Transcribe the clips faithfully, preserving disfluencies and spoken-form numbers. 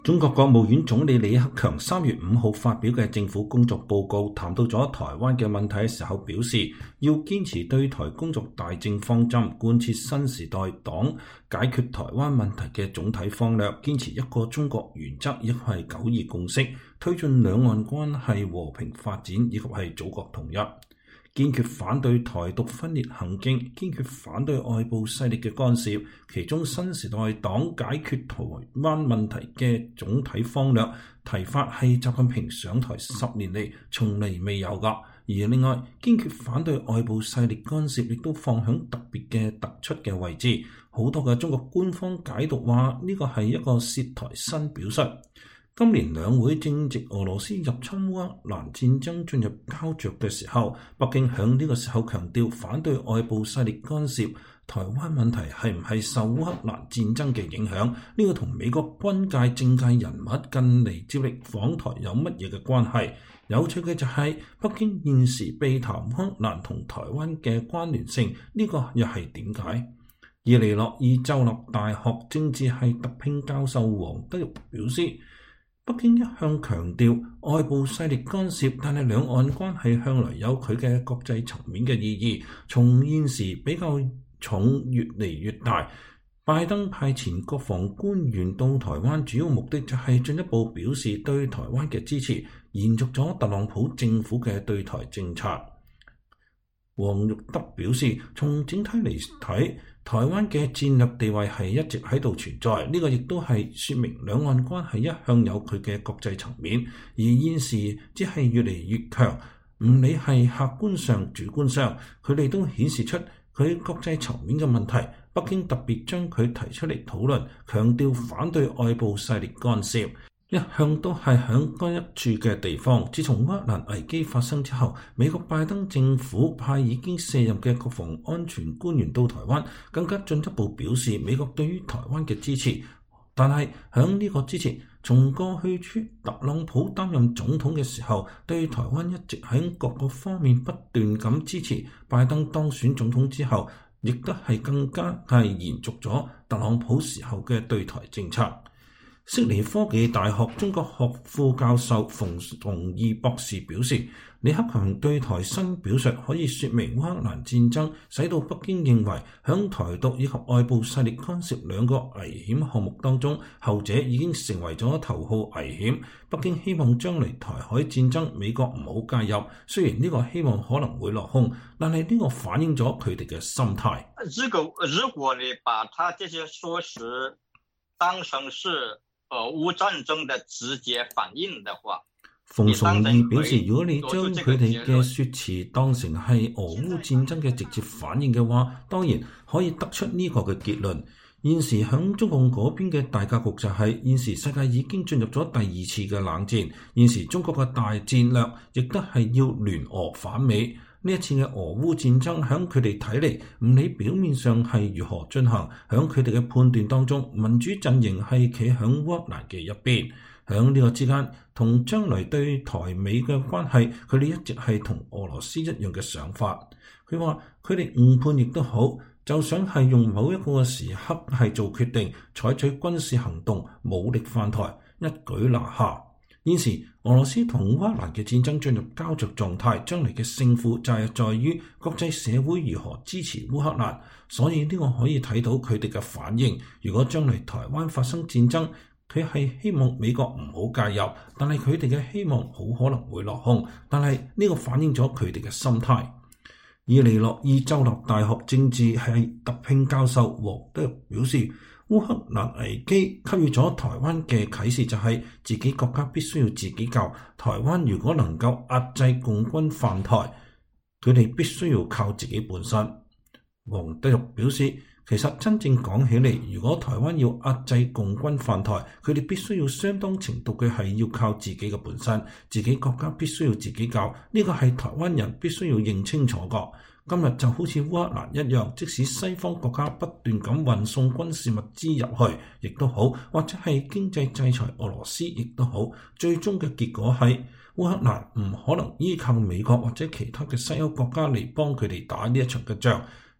中國國務院總理李克強三月五號發表嘅政府工作報告，談到咗台灣嘅問題嘅時候，表示要堅持對台工作大政方針，貫徹新時代黨解決台灣問題嘅總體方略，堅持一個中國原則，亦係九二共識，推進兩岸關係和平發展，以及係祖國統一。堅決反對台獨分裂行徑，堅決反對外部勢力嘅干涉。其中新時代黨解決台灣問題嘅總體方略提法係習近平上台十年嚟從嚟未有㗎。而另外堅決反對外部勢力干涉，亦都放響特別嘅突出嘅位置。好多嘅中國官方解讀話呢個係一個涉台新表述。今年兩會正值俄羅斯入侵烏克蘭戰爭進入膠着嘅時候，北京響呢個時候強調反對外部勢力干涉台灣問題係唔係受烏克蘭戰爭嘅影響？呢、這個同美國軍界政界人物近嚟接力訪台有乜嘢嘅關係？有趣嘅就係、是、北京現時避談烏克蘭同台灣嘅關聯性，呢、這個又係點解？葉利諾爾州立大學政治系特聘教授黃德玉表示，北京一向強調外部勢力干涉，但係兩岸關係向來有佢嘅國際層面嘅意義，從現時比較重越嚟越大。拜登派遣國防官員到台灣，主要目的就係進一步表示對台灣嘅支持，延續咗特朗普政府嘅對台政策。黃玉德表示，從整體嚟睇，台灣嘅戰略地位係一直喺度存在，呢、這個亦都係說明兩岸關係一向有佢嘅國際層面，而現時只係越嚟越強。唔理係客觀上、主觀上，佢哋都顯示出佢國際層面嘅問題。北京特別將佢提出嚟討論，強調反對外部勢力干涉。一向都係響該一處嘅地方。自從烏克蘭危機發生之後，美國拜登政府派已經卸任嘅國防安全官員到台灣，更加進一步表示美國對於台灣嘅支持。但係響呢個之前，從過去出特朗普擔任總統嘅時候，對台灣一直喺各個方面不斷咁支持。拜登當選總統之後，亦都係更加係延續咗特朗普時候嘅對台政策。悉尼科技大學中國學副教授馮崇義博士表示，李克強對台新表述可以說明烏克蘭戰爭使到北京認為響台獨以及外部勢力干涉兩個危險項目當中，後者已經成為咗頭號危險。北京希望將來台海戰爭美國唔好介入，雖然呢個希望可能會落空，但係呢個反映咗佢哋嘅心態。 如果如果你把他這些說辭當成是俄烏戰爭的直接反應的話， 馮崇義表示，如果你將佢哋嘅說辭當成係俄烏戰爭嘅直接反應嘅話，當然可以得出呢個嘅結論。現時響中共嗰邊嘅大格局就係、是，現時世界已經進入咗第二次嘅冷戰，現時中國嘅大戰略亦都係要聯俄反美。呢一次嘅俄烏戰爭響佢哋睇嚟，唔理表面上係如何進行，響佢哋嘅判斷當中，民主陣營係企響烏克蘭嘅一邊。響呢個之間，同將來對台美嘅關係，佢哋一直係同俄羅斯一樣嘅想法。佢話佢哋誤判亦都好，就想係用某一個時刻係做決定，採取軍事行動，武力犯台，一舉拿下。現時俄羅斯同烏克蘭嘅戰爭進入膠着狀態，將來嘅勝負就係在於國際社會如何支持烏克蘭。所以呢個可以睇到佢哋嘅反應。如果將來台灣發生戰爭，佢係希望美國唔好介入，但係佢哋嘅希望好可能會落空。但係呢個反映咗佢哋嘅心態。葉利諾爾州立大學政治系特聘教授黃德玉表示，烏克蘭危機給予咗台灣嘅啟示就係自己國家必須要自己救。台灣如果能夠壓制共軍犯台，佢哋必須要靠自己本身。黃德玉表示，其實真正講起嚟，如果台灣要壓制共軍犯台，佢哋必須要相當程度嘅係要靠自己嘅本身，自己國家必須要自己救。呢個係台灣人必須要認清楚個。今日就好似烏克蘭一樣，即使西方國家不斷咁運送軍事物資入去，亦都好，或者係經濟制裁俄羅斯，亦都好，最終嘅結果係烏克蘭唔可能依靠美國或者其他嘅西歐國家嚟幫佢哋打呢一場嘅仗。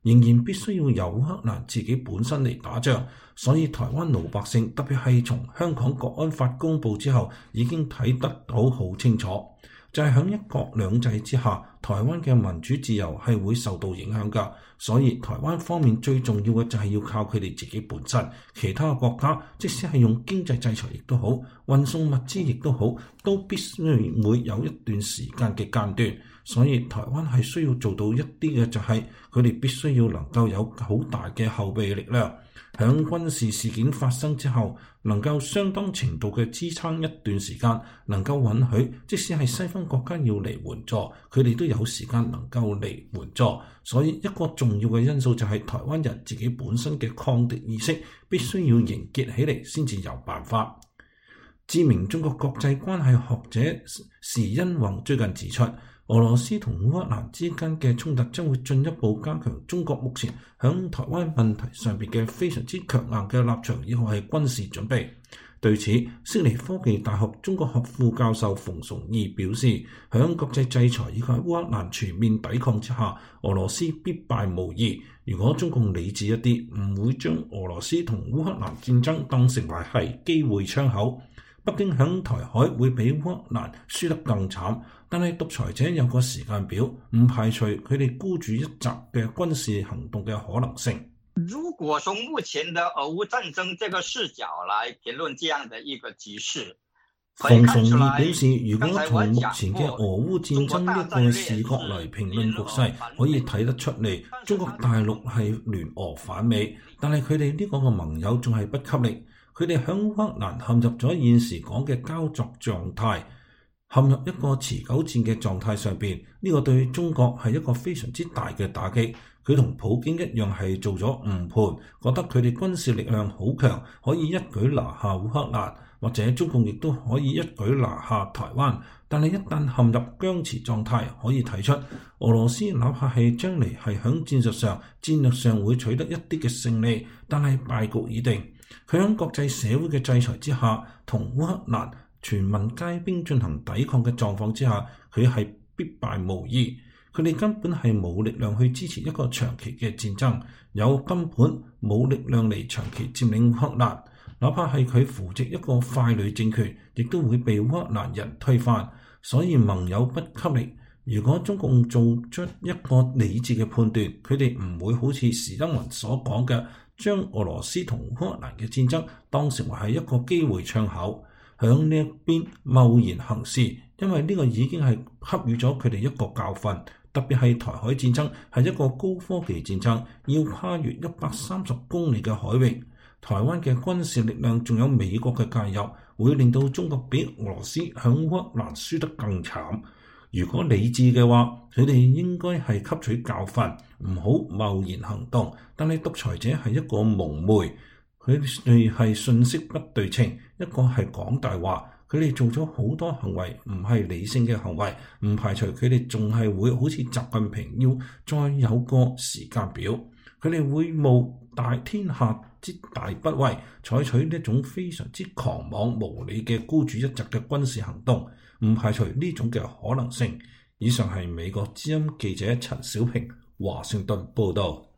仍然必須要由烏克蘭自己本身嚟打仗。所以台灣老百姓，特別係從香港國安法公佈之後，已經睇得到好清楚，就係喺一國兩制之下，台灣嘅民主自由係會受到影響㗎。所以台灣方面最重要嘅就係要靠佢哋自己本身，其他國家即使係用經濟制裁亦都好，運送物資亦都好，都必須會有一段時間嘅間斷。所以台灣係需要做到一啲嘅就係佢哋必須要能夠有好大嘅後備力量，響軍事事件發生之後能夠相當程度嘅支撐一段時間，能夠允許即使係西方國家要嚟援助，佢哋都有時間能夠嚟援助。所以一個重要嘅因素就係台灣人自己本身嘅抗敵意識必須要凝結起嚟先至有辦法。知名中國國際關係學者時殷弘最近指出，俄羅斯同烏克蘭之間嘅衝突將會進一步加強中國目前響台灣問題上邊嘅非常之強硬嘅立場，以及係軍事準備。對此，悉尼科技大學中國學副教授馮崇義表示，響國際制裁以及烏克蘭全面抵抗之下，俄羅斯必敗無疑。如果中共理智一啲，唔會將俄羅斯同烏克蘭戰爭當成為係機會窗口。北京響台海會比烏克蘭輸得更慘，但係獨裁者有個時間表，唔排除佢哋孤注一擲嘅軍事行動嘅可能性。 如果從目前的俄烏戰爭這個視角來評論這樣的一個局勢， 馮崇義表示，如果從目前嘅俄烏戰爭一個視角嚟評論局勢，可以睇得出嚟，中國大陸係聯俄反美，但係佢哋呢個嘅盟友仲係不給力。佢哋響烏克蘭陷入咗現時講嘅膠作狀態，陷入一個持久戰嘅狀態上邊，呢、這個對中國係一個非常之大嘅打擊。佢同普京一樣係做咗誤判，覺得佢哋軍事力量好強，可以一舉拿下烏克蘭，或者中共亦都可以一舉拿下台灣。但係一旦陷入僵持狀態，可以睇出俄羅斯哪怕係將嚟係響戰術上、戰略上會取得一啲嘅勝利，但係敗局已定。佢喺國際社會嘅制裁之下，同烏克蘭全民皆兵進行抵抗嘅狀況之下，佢係必敗無疑。佢哋根本係冇力量去支持一個長期嘅戰爭，有根本冇力量嚟長期佔領烏克蘭。哪怕係佢扶植一個傀儡政權，亦都會被烏克蘭人推翻。所以盟友不給力。如果中共做出一個理智嘅判斷，佢哋唔會好似時殷弘所講嘅，將俄羅斯同烏克蘭嘅戰爭當成為係一個機會窗口，響呢一邊貿然行事，因為呢個已經係給予咗佢哋一個教訓。特別係台海戰爭係一個高科技戰爭，要跨越一百三十公里嘅海域。台灣嘅軍事力量仲有美國嘅介入，會令到中國比俄羅斯響烏克蘭輸得更慘。如果理智嘅話，佢哋應該係吸取教訓，唔好貿然行動。但係獨裁者係一個蒙昧，佢哋係信息不對稱，一個係講大話。佢哋做咗好多行為唔係理性嘅行為，唔排除佢哋仲係會好似習近平要再有個時間表。佢哋會冒大天下之大不韙，採取呢一種非常之狂妄無理嘅孤注一擲嘅軍事行動，唔排除呢種嘅可能性。以上係美國之音記者陳小平華盛頓報道。